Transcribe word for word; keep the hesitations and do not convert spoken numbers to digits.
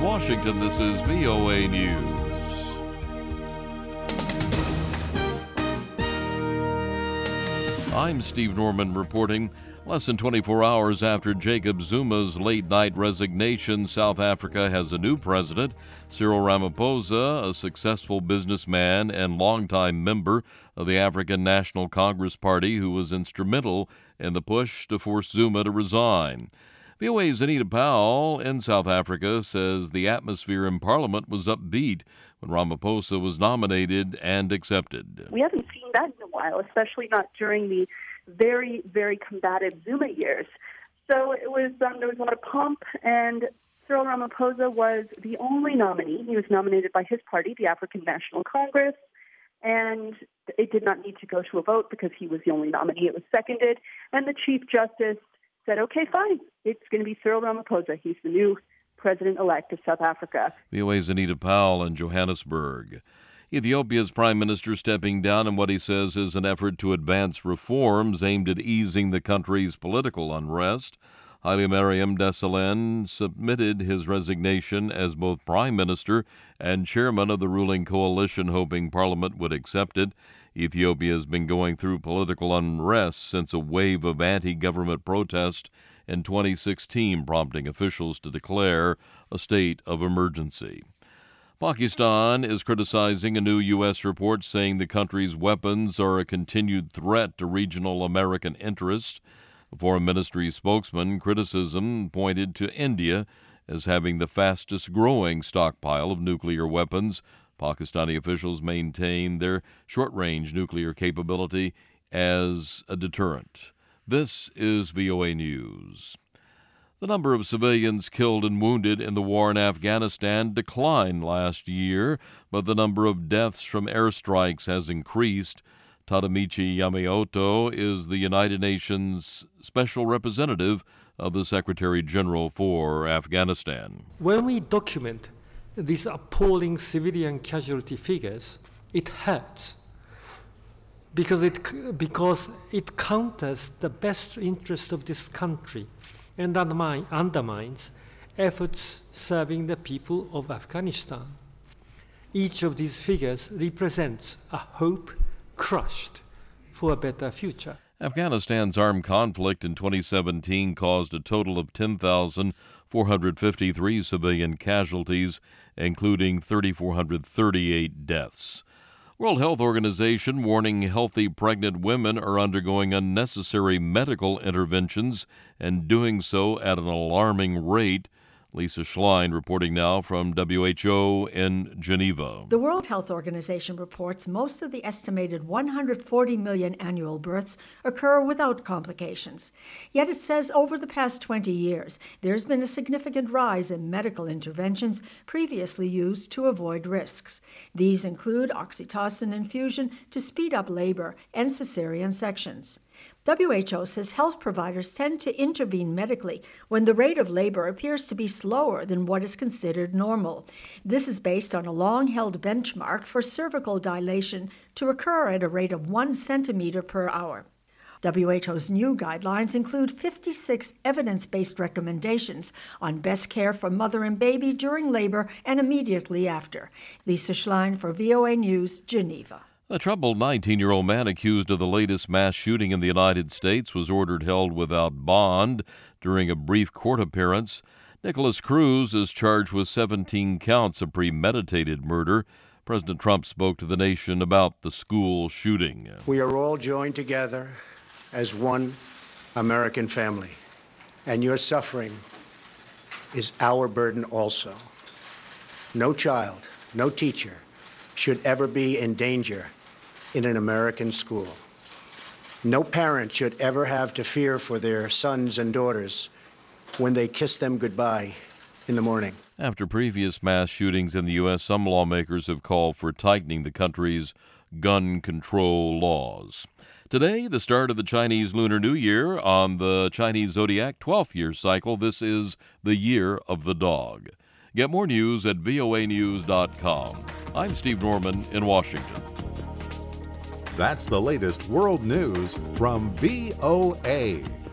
Washington, this is V O A News. I'm Steve Norman reporting. Less than twenty-four hours after Jacob Zuma's late-night resignation, South Africa has a new president, Cyril Ramaphosa, a successful businessman and longtime member of the African National Congress Party who was instrumental in the push to force Zuma to resign. V O A's Anita Powell in South Africa says the atmosphere in Parliament was upbeat when Ramaphosa was nominated and accepted. We haven't seen that in a while, especially not during the very, very combative Zuma years. So it was um, there was a lot of pomp, and Cyril Ramaphosa was the only nominee. He was nominated by his party, the African National Congress, and it did not need to go to a vote because he was the only nominee. It was seconded, and the Chief Justice said, okay, fine, it's going to be Cyril Ramaphosa. He's the new president-elect of South Africa. V O A's Anita Powell in Johannesburg. Ethiopia's prime minister stepping down in what he says is an effort to advance reforms aimed at easing the country's political unrest. Haile Mariam Desalegn submitted his resignation as both prime minister and chairman of the ruling coalition, hoping parliament would accept it. Ethiopia has been going through political unrest since a wave of anti-government protest in twenty sixteen, prompting officials to declare a state of emergency. Pakistan is criticizing a new U S report saying the country's weapons are a continued threat to regional American interests. The Foreign Ministry spokesman criticism pointed to India as having the fastest-growing stockpile of nuclear weapons. Pakistani officials maintain their short-range nuclear capability as a deterrent. This is V O A News. The number of civilians killed and wounded in the war in Afghanistan declined last year, but the number of deaths from airstrikes has increased. Tadamichi Yamamoto is the United Nations Special Representative of the Secretary General for Afghanistan. When we document these appalling civilian casualty figures, it hurts because it, because it counters the best interest of this country and undermine, undermines efforts serving the people of Afghanistan. Each of these figures represents a hope crushed for a better future. Afghanistan's armed conflict in twenty seventeen caused a total of ten thousand four hundred fifty-three civilian casualties, including three thousand four hundred thirty-eight deaths. World Health Organization warning healthy pregnant women are undergoing unnecessary medical interventions and doing so at an alarming rate. Lisa Schlein reporting now from W H O in Geneva. The World Health Organization reports most of the estimated one hundred forty million annual births occur without complications. Yet it says over the past twenty years, there's been a significant rise in medical interventions previously used to avoid risks. These include oxytocin infusion to speed up labor and cesarean sections. W H O says health providers tend to intervene medically when the rate of labor appears to be slower than what is considered normal. This is based on a long-held benchmark for cervical dilation to occur at a rate of one centimeter per hour. W H O's new guidelines include fifty-six evidence-based recommendations on best care for mother and baby during labor and immediately after. Lisa Schlein for V O A News, Geneva. A troubled nineteen-year-old man accused of the latest mass shooting in the United States was ordered held without bond during a brief court appearance. Nicholas Cruz is charged with seventeen counts of premeditated murder. President Trump spoke to the nation about the school shooting. We are all joined together as one American family, and your suffering is our burden also. No child, no teacher should ever be in danger in an American school. No parent should ever have to fear for their sons and daughters when they kiss them goodbye in the morning. After previous mass shootings in the U S, some lawmakers have called for tightening the country's gun control laws. Today, the start of the Chinese Lunar New Year on the Chinese Zodiac twelfth year cycle. This is the Year of the Dog. Get more news at V O A news dot com. I'm Steve Norman in Washington. That's the latest world news from V O A.